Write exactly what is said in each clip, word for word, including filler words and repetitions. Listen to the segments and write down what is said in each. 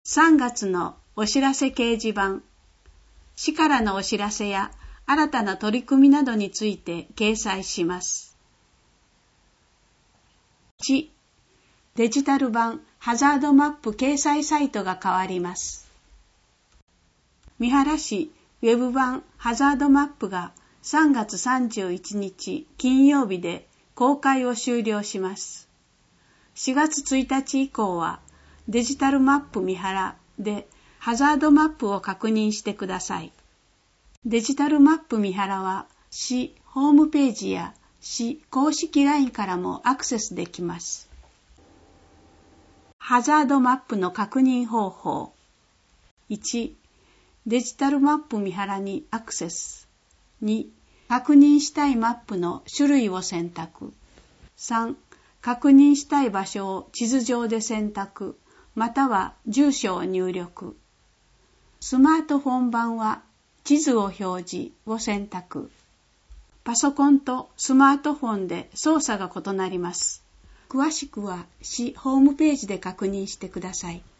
さんがつのお知らせ掲示板、市からのお知らせや新たな取り組みなどについて掲載します。いち、デジタル版ハザードマップ掲載サイトが変わります。三原市ウェブ版ハザードマップがさんがつさんじゅういちにち金曜日で公開を終了します。しがつついたち以降はデジタルマップ三原でハザードマップを確認してください。デジタルマップ三原は市ホームページや市公式 ライン からもアクセスできます。ハザードマップの確認方法。いち、デジタルマップ三原にアクセス。に、確認したいマップの種類を選択。さん、確認したい場所を地図上で選択、または住所を入力。スマートフォン版は地図を表示を選択。パソコンとスマートフォンで操作が異なります。詳しくは市ホームページで確認してください。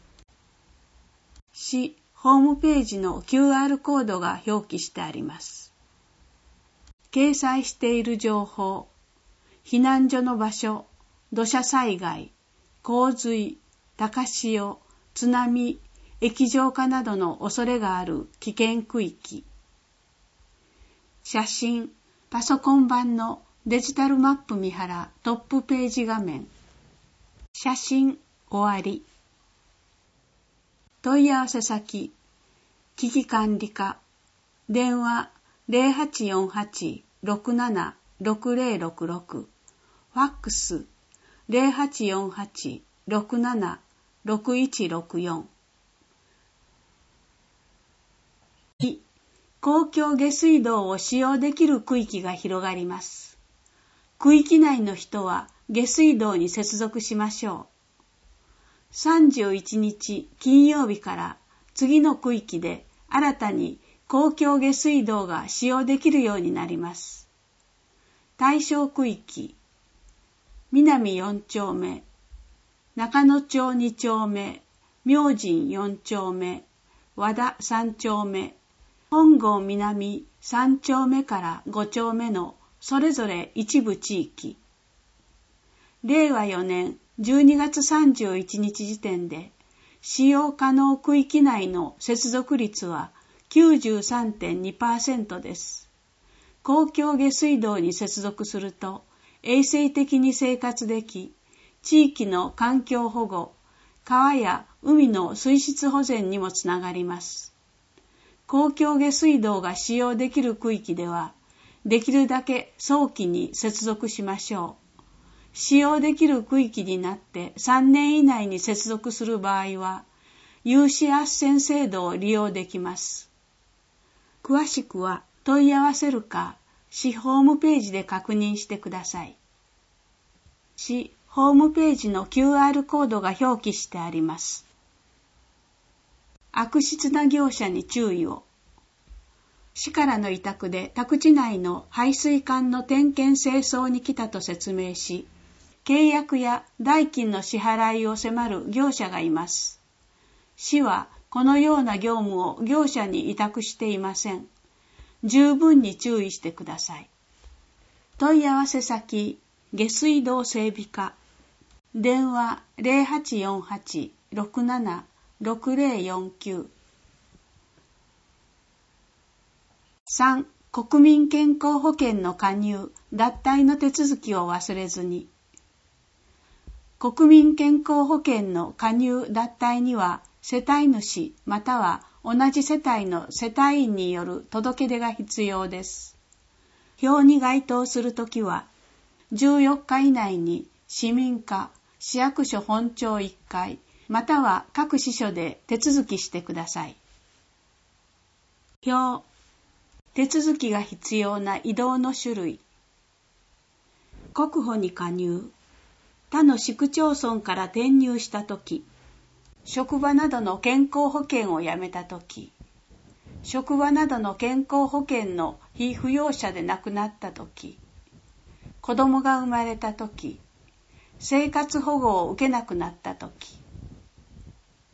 市ホームページの キューアール コードが表記してあります。掲載している情報、避難所の場所、土砂災害、洪水、高潮、津波、液状化などの恐れがある危険区域。写真、パソコン版のデジタルマップ三原トップページ画面。写真終わり。問い合わせ先、危機管理課、電話 ゼロはちよんはち ろくなな ろくゼロろくろく、ファックス ゼロはちよんはち ろくなな ろくいちろくよん。に、公共下水道を使用できる区域が広がります。区域内の人は下水道に接続しましょう。さんじゅういちにち金曜日から次の区域で新たに公共下水道が使用できるようになります。対象区域、南よんちょうめ、中野町にちょうめ、明神よんちょうめ、和田さんちょうめ、本郷南さんちょうめからごちょうめのそれぞれ一部地域。れいわよねんじゅうにがつさんじゅういちにち時点で使用可能区域内の接続率は きゅうじゅうさんてんにパーセント です。公共下水道に接続すると衛生的に生活でき、地域の環境保護、川や海の水質保全にもつながります。公共下水道が使用できる区域では、できるだけ早期に接続しましょう。使用できる区域になってさんねん以内に接続する場合は、有志斡旋制度を利用できます。詳しくは問い合わせるか、市ホームページで確認してください。市ホームページの キューアール コードが表記してあります。悪質な業者に注意を。市からの委託で宅地内の排水管の点検清掃に来たと説明し、契約や代金の支払いを迫る業者がいます。市はこのような業務を業者に委託していません。十分に注意してください。問い合わせ先、下水道整備課、電話 ゼロはちよんはち ろくなな ろくゼロよんきゅう。さん、国民健康保険の加入、脱退の手続きを忘れずに。国民健康保険の加入脱退には、世帯主または同じ世帯の世帯員による届け出が必要です。表に該当するときは、じゅうよっか以内に市民課、市役所本庁いっかい、または各支所で手続きしてください。表、手続きが必要な移動の種類。国保に加入、他の市区町村から転入したとき、職場などの健康保険をやめたとき、職場などの健康保険の被扶養者で亡くなったとき、子供が生まれたとき、生活保護を受けなくなったとき、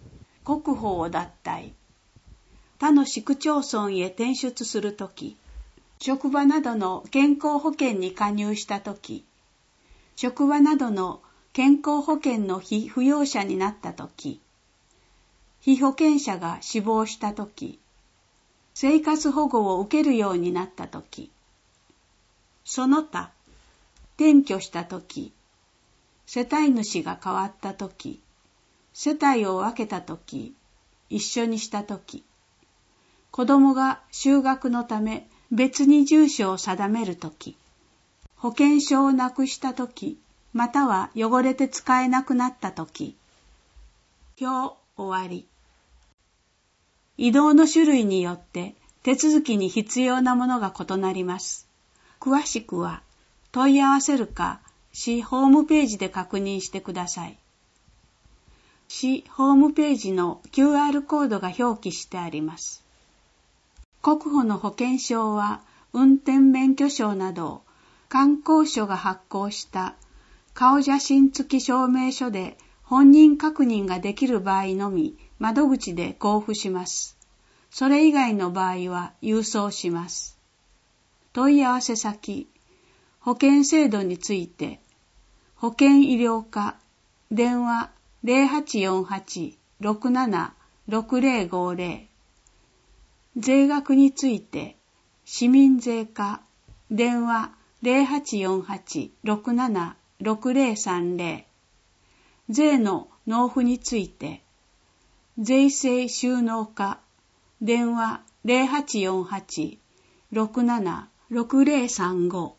国保を脱退。他の市区町村へ転出するとき、職場などの健康保険に加入したとき、職場などの健康保険の被扶養者になったとき、被保険者が死亡したとき、生活保護を受けるようになったとき、その他、転居したとき、世帯主が変わったとき、世帯を分けたとき、一緒にしたとき、子供が就学のため別に住所を定めるとき、保険証をなくしたとき、または汚れて使えなくなったとき。表終わり。移動の種類によって手続きに必要なものが異なります。詳しくは問い合わせるか市ホームページで確認してください。市ホームページの キューアール コードが表記してあります。国保の保険証は運転免許証など観光所が発行した顔写真付き証明書で本人確認ができる場合のみ窓口で交付します。それ以外の場合は郵送します。問い合わせ先、保険制度について、保険医療課、電話 ゼロはちよんはち ろくなな ろくゼロごゼロ、税額について、市民税課、電話 ゼロはちよんはち ろくなな ろくゼロさんゼロ、税の納付について、税制収納課、電話 ゼロはちよんはち ろくなな ろくゼロさんご。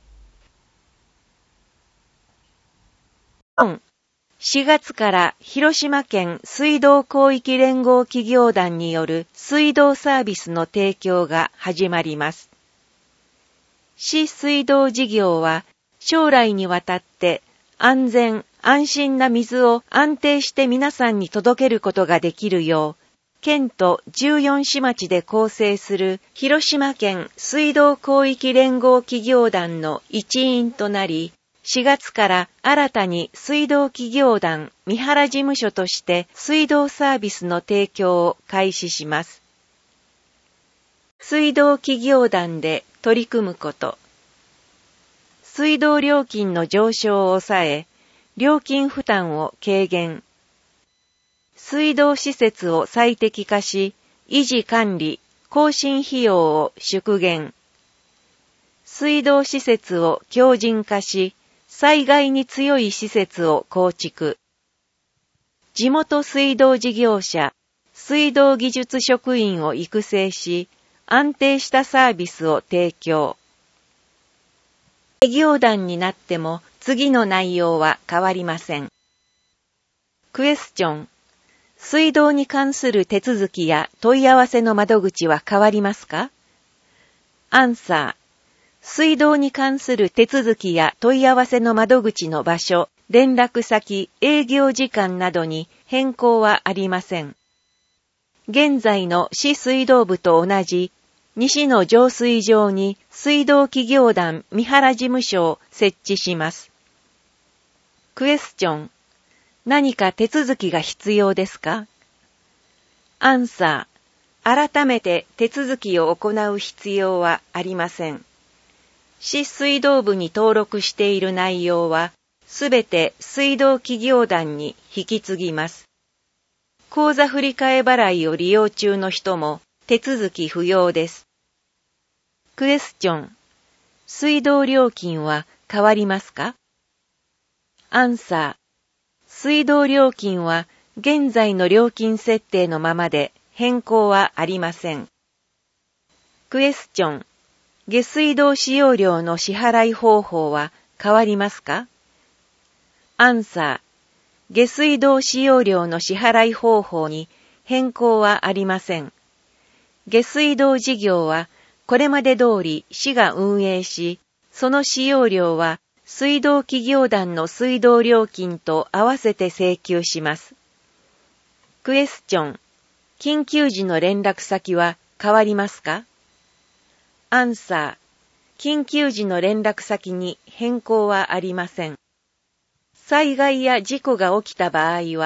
しがつから広島県水道広域連合企業団による水道サービスの提供が始まります。市水道事業は将来にわたって安全・安心な水を安定して皆さんに届けることができるよう、県とじゅうよん市町で構成する広島県水道広域連合企業団の一員となり、しがつから新たに水道企業団三原事務所として水道サービスの提供を開始します。水道企業団で取り組むこと。水道料金の上昇を抑え、料金負担を軽減。水道施設を最適化し、維持管理、更新費用を縮減。水道施設を強靭化し、災害に強い施設を構築。地元水道事業者、水道技術職員を育成し、安定したサービスを提供。事業団になっても次の内容は変わりません。クエスチョン。水道に関する手続きや問い合わせの窓口は変わりますか？アンサー。水道に関する手続きや問い合わせの窓口の場所、連絡先、営業時間などに変更はありません。現在の市水道部と同じ西の浄水場に水道企業団三原事務所を設置します。クエスチョン。何か手続きが必要ですか？アンサー。改めて手続きを行う必要はありません。市水道部に登録している内容は、すべて水道企業団に引き継ぎます。口座振替払いを利用中の人も手続き不要です。クエスチョン。水道料金は変わりますか？アンサー。水道料金は現在の料金設定のままで変更はありません。クエスチョン。下水道使用料の支払い方法は変わりますか？アンサー。下水道使用料の支払い方法に変更はありません。下水道事業はこれまで通り市が運営し、その使用料は水道企業団の水道料金と合わせて請求します。クエスチョン。緊急時の連絡先は変わりますか？アンサー。緊急時の連絡先に変更はありません。災害や事故が起きた場合は、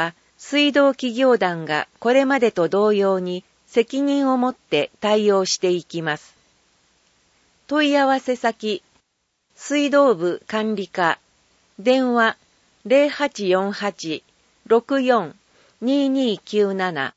水道企業団がこれまでと同様に責任を持って対応していきます。問い合わせ先、水道部管理課、電話 ゼロはちよんはち ろくよん ににきゅうなな。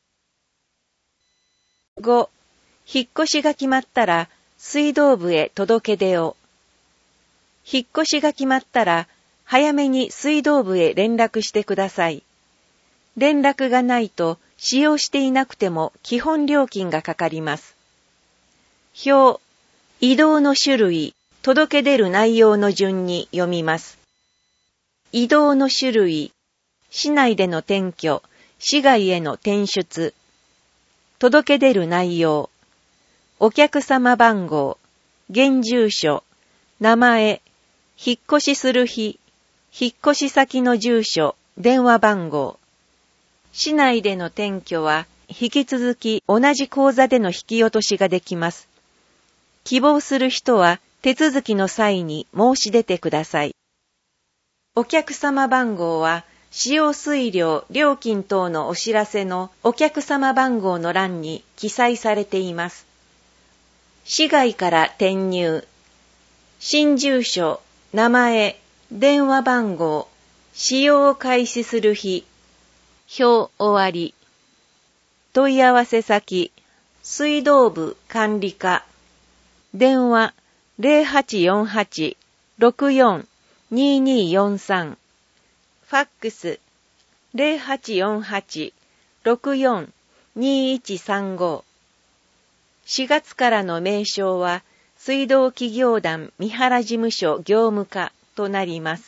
ご. 引っ越しが決まったら水道部へ届け出を。引っ越しが決まったら早めに水道部へ連絡してください。連絡がないと使用していなくても基本料金がかかります。表、移動の種類、届け出る内容の順に読みます。移動の種類、市内での転居、市外への転出。届け出る内容、お客様番号、現住所、名前、引っ越しする日、引っ越し先の住所、電話番号。市内での転居は引き続き同じ口座での引き落としができます。希望する人は手続きの際に申し出てください。お客様番号は使用水量、料金等のお知らせのお客様番号の欄に記載されています。市外から転入、新住所、名前、電話番号、使用を開始する日、表終わり。問い合わせ先、水道部管理課、電話 ゼロはちよんはち ろくよん にによんさん、ファックス ゼロはちよんはち ろくよん にいちさんご。しがつからの名称は水道企業団三原事務所業務課となります。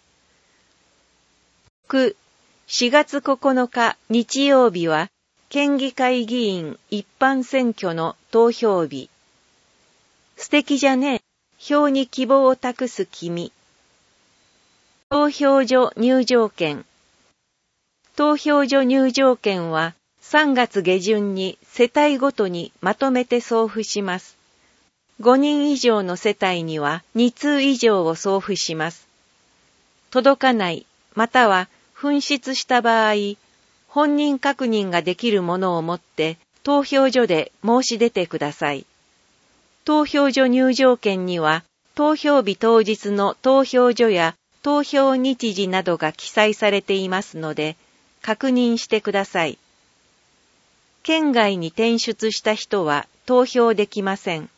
しがつここのか日曜日は県議会議員一般選挙の投票日。素敵じゃねえ。票に希望を託す君。投票所入場券。投票所入場券はさんがつげじゅんに世帯ごとにまとめて送付します。ごにん以上の世帯にはにつう以上を送付します。届かないまたは紛失した場合、本人確認ができるものを持って投票所で申し出てください。投票所入場券には投票日当日の投票所や投票日時などが記載されていますので確認してください。県外に転出した人は投票できません。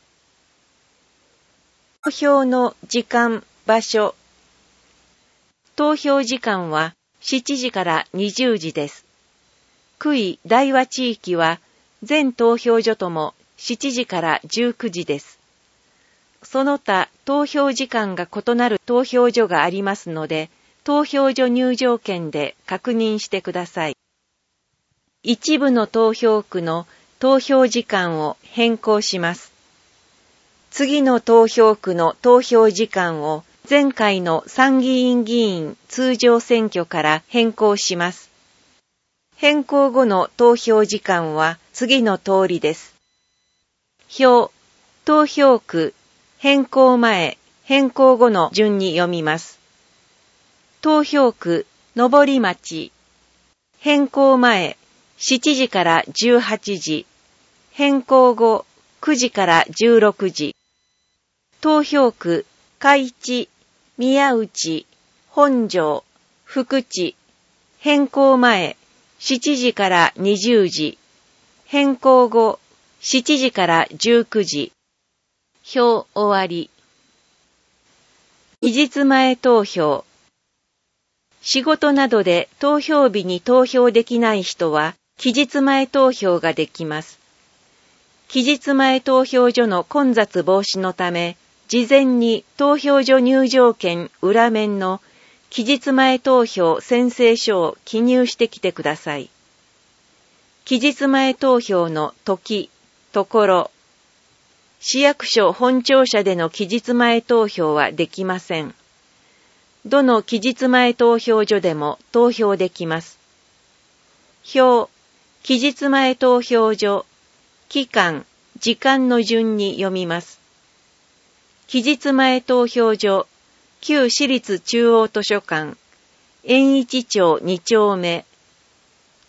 投票の時間、場所。投票時間はしちじからにじゅうじです。区域大和地域は全投票所ともしちじからじゅうくじです。その他投票時間が異なる投票所がありますので、投票所入場券で確認してください。一部の投票区の投票時間を変更します。次の投票区の投票時間を前回の参議院議員通常選挙から変更します。変更後の投票時間は次の通りです。表、投票区、変更前、変更後の順に読みます。投票区、登町、変更前、しちじからじゅうはちじ、変更後、くじからじゅうろくじ。投票区、海地、宮内、本庄、福地、変更前、しちじからにじゅうじ、変更後、しちじからじゅうくじ。表終わり。期日前投票。仕事などで投票日に投票できない人は、期日前投票ができます。期日前投票所の混雑防止のため、事前に投票所入場券裏面の期日前投票宣誓書を記入してきてください。期日前投票の時、ところ、市役所本庁舎での期日前投票はできません。どの期日前投票所でも投票できます。表、期日前投票所、期間、時間の順に読みます。期日前投票所、旧市立中央図書館、円一町に丁目、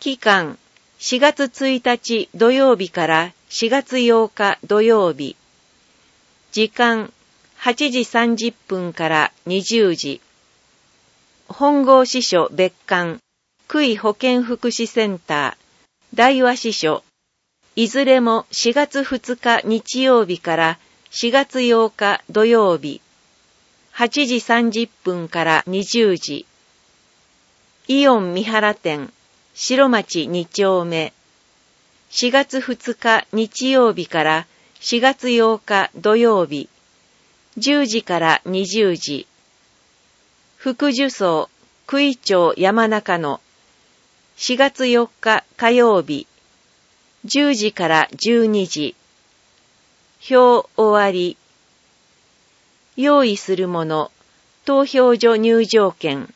期間、しがつついたち土曜日からしがつようか土曜日。時間、はちじさんじゅっぷんからにじゅうじ。本郷支所別館、区医保健福祉センター、大和支所、いずれもしがつふつか日曜日からしがつようか土曜日。はちじさんじゅっぷんからにじゅうじ。イオン三原店、白町に丁目。しがつふつか日曜日からしがつようか土曜日。じゅうじからにじゅうじ。副受層、区医長山中野。しがつよっか火曜日。じゅうじからじゅうにじ。表終わり。用意するもの、投票所入場券。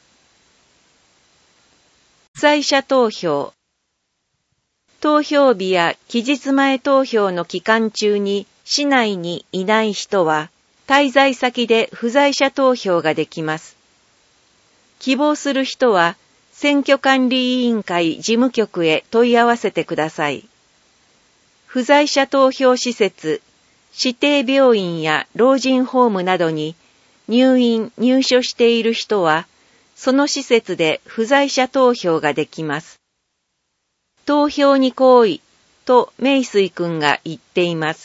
被災者投票。投票日や期日前投票の期間中に市内にいない人は、滞在先で不在者投票ができます。希望する人は、選挙管理委員会事務局へ問い合わせてください。不在者投票施設、指定病院や老人ホームなどに入院・入所している人は、その施設で不在者投票ができます。投票に来いと名水くんが言っています。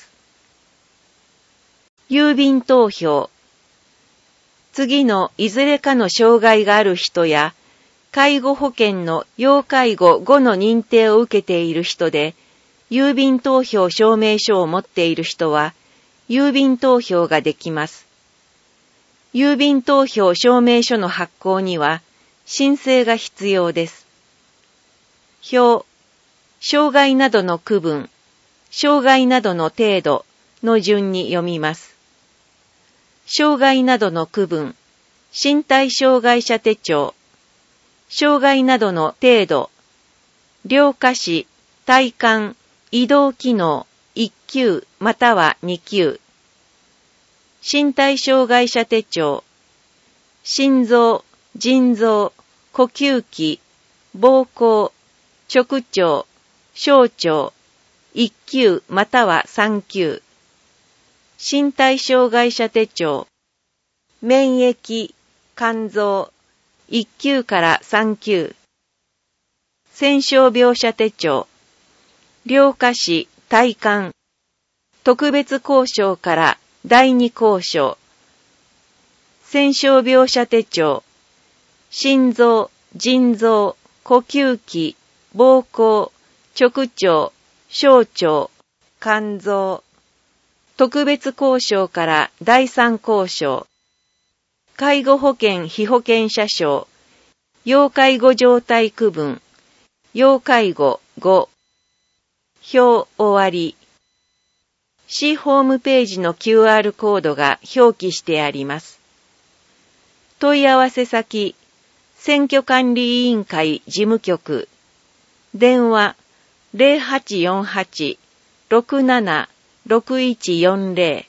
郵便投票。次のいずれかの障害がある人や、介護保険の要介護ごの認定を受けている人で、郵便投票証明書を持っている人は、郵便投票ができます。郵便投票証明書の発行には、申請が必要です。表、障害などの区分、障害などの程度の順に読みます。障害などの区分、身体障害者手帳、障害などの程度、両下肢、体幹、移動機能、いっ級またはに級、身体障害者手帳、心臓、腎臓、呼吸器、膀胱、直腸、小腸、いっ級またはさん級、身体障害者手帳、免疫、肝臓、いっ級からさん級、戦傷病者手帳、両下肢、体幹、特別交渉からだいに交渉、戦傷病者手帳、心臓、腎臓、呼吸器、膀胱、直腸、小腸、肝臓、特別交渉からだいさん交渉、介護保険被保険者証、要介護状態区分、要介護ご、表終わり。市ホームページの キューアール コードが表記してあります。問い合わせ先、選挙管理委員会事務局、電話 ゼロはちよんはち ろくなな ろくいちよんゼ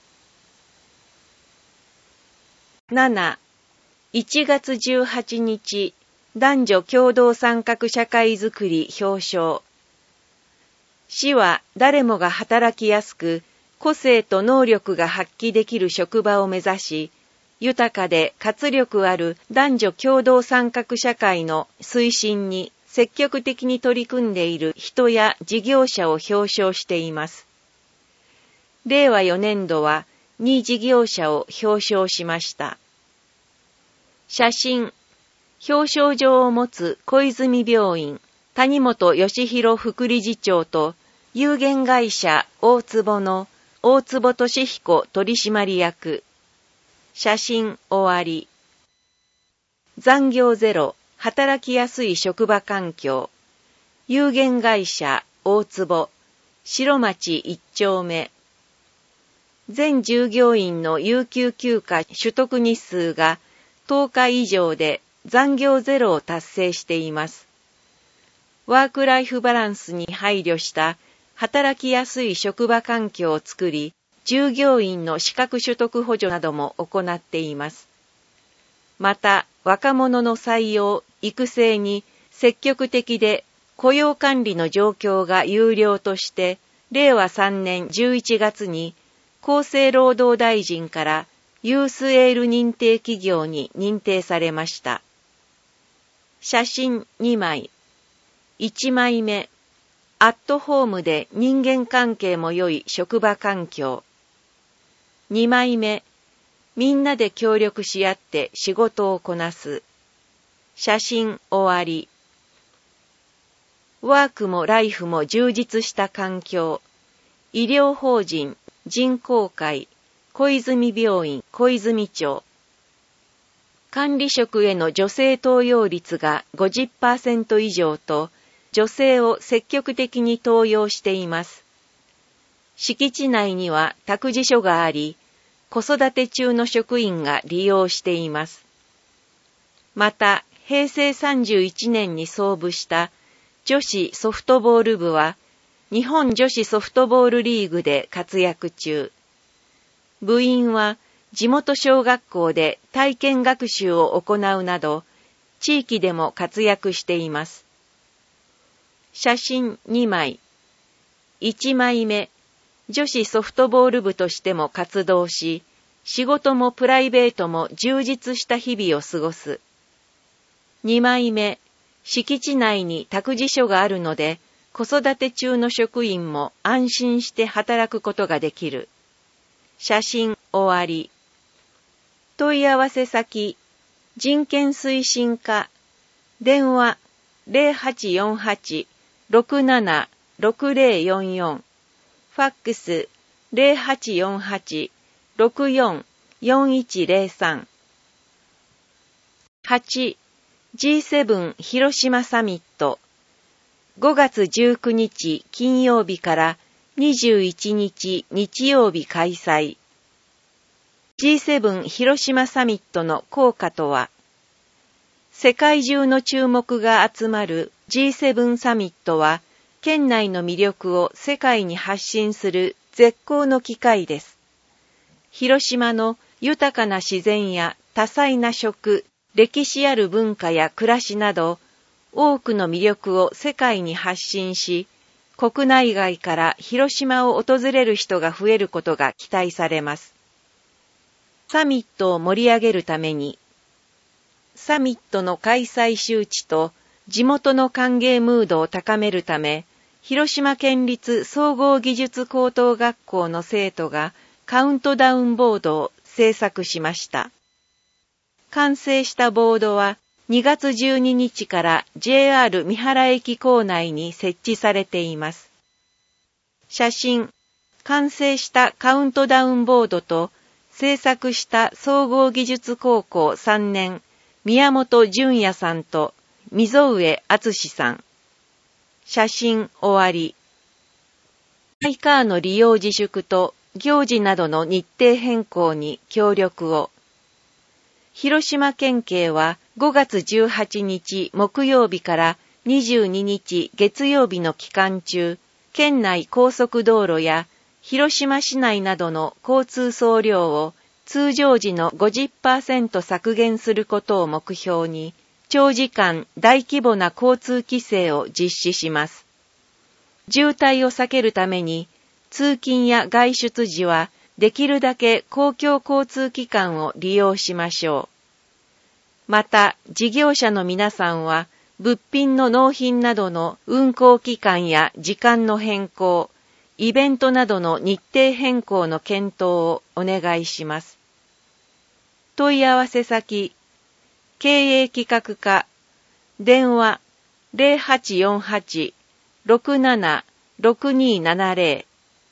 ロ。なな、いちがつじゅうはちにち、男女共同参画社会づくり表彰。市は誰もが働きやすく、個性と能力が発揮できる職場を目指し、豊かで活力ある男女共同参画社会の推進に積極的に取り組んでいる人や事業者を表彰しています。れいわよねんどはに事業者を表彰しました。写真、表彰状を持つ小泉病院、谷本義弘副理事長と有限会社大坪の大坪俊彦取締役。写真終わり。残業ゼロ、働きやすい職場環境。有限会社大坪、白町一丁目。全従業員の有給休暇取得日数がとおか以上で残業ゼロを達成しています。ワークライフバランスに配慮した働きやすい職場環境を作り、従業員の資格取得補助なども行っています。また、若者の採用、育成に積極的で雇用管理の状況が優良として、れいわさんねんじゅういちがつに厚生労働大臣からユースエール認定企業に認定されました。写真にまい。いちまいめ、アットホームで人間関係も良い職場環境。にまいめ、みんなで協力し合って仕事をこなす。写真終わり。ワークもライフも充実した環境。医療法人、人工会、小泉病院、小泉町。管理職への女性登用率が ごじゅっパーセント 以上と、女性を積極的に登用しています。敷地内には託児所があり、子育て中の職員が利用しています。また、へいせいさんじゅういちねんに創部した女子ソフトボール部は、日本女子ソフトボールリーグで活躍中。部員は地元小学校で体験学習を行うなど、地域でも活躍しています。写真にまい。いちまいめ、女子ソフトボール部としても活動し、仕事もプライベートも充実した日々を過ごす。にまいめ、敷地内に託児所があるので、子育て中の職員も安心して働くことができる。写真終わり。問い合わせ先、人権推進課、電話ゼロはちよんはち ろくなな ろくゼロよんよん、ファックスゼロはちよんはち ろくよん よんいちゼロさん。はち、ジーセブン 広島サミット、ごがつじゅうくにち金曜日からにじゅういちにち日曜日開催。ジーセブン 広島サミットの効果とは、世界中の注目が集まる ジーセブン サミットは、県内の魅力を世界に発信する絶好の機会です。広島の豊かな自然や多彩な食、歴史ある文化や暮らしなど、多くの魅力を世界に発信し、国内外から広島を訪れる人が増えることが期待されます。サミットを盛り上げるために、サミットの開催周知と地元の歓迎ムードを高めるため、広島県立総合技術高等学校の生徒がカウントダウンボードを制作しました。完成したボードはにがつじゅうににちから ジェイアール 三原駅構内に設置されています。写真、完成したカウントダウンボードと制作した総合技術高校さんねん宮本淳也さんと溝上敦さん。写真終わり。マイカーの利用自粛と行事などの日程変更に協力を。広島県警はごがつじゅうはちにち木曜日からにじゅうににち月曜日の期間中、県内高速道路や広島市内などの交通総量を通常時の ごじゅっパーセント 削減することを目標に、長時間大規模な交通規制を実施します。渋滞を避けるために、通勤や外出時はできるだけ公共交通機関を利用しましょう。また、事業者の皆さんは、物品の納品などの運行期間や時間の変更、イベントなどの日程変更の検討をお願いします。問い合わせ先、経営企画課、電話ゼロはちよんはち ろくなな ろくにななゼロ。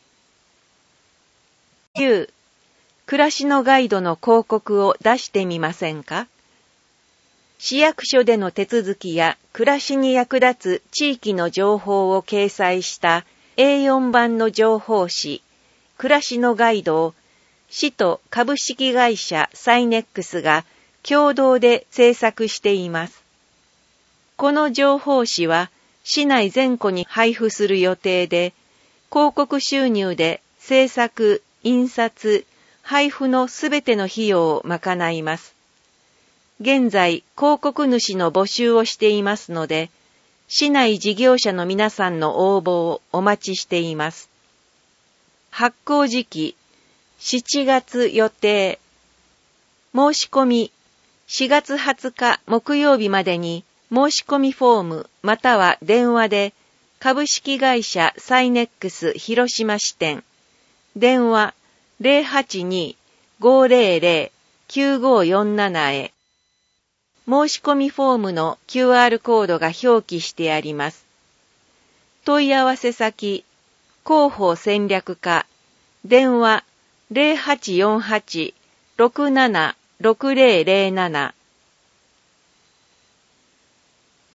きゅう、暮らしのガイドの広告を出してみませんか？市役所での手続きや暮らしに役立つ地域の情報を掲載したエーよん 版の情報誌、暮らしのガイドを市と株式会社サイネックスが共同で制作しています。この情報誌は市内全戸に配布する予定で、広告収入で制作、印刷、配布のすべての費用を賄います。現在、広告主の募集をしていますので、 市内事業者の皆さんの応募をお待ちしています。発行時期、しちがつ予定。申し込み、しがつはつか木曜日までに申し込みフォームまたは電話で株式会社サイネックス広島支店、電話 ゼロはちに ごゼロゼロ きゅうごよんなな へ。申し込みフォームの キューアール コードが表記してあります。問い合わせ先、広報戦略課、電話 ゼロはちよんはち ろくなな ろくゼロゼロなな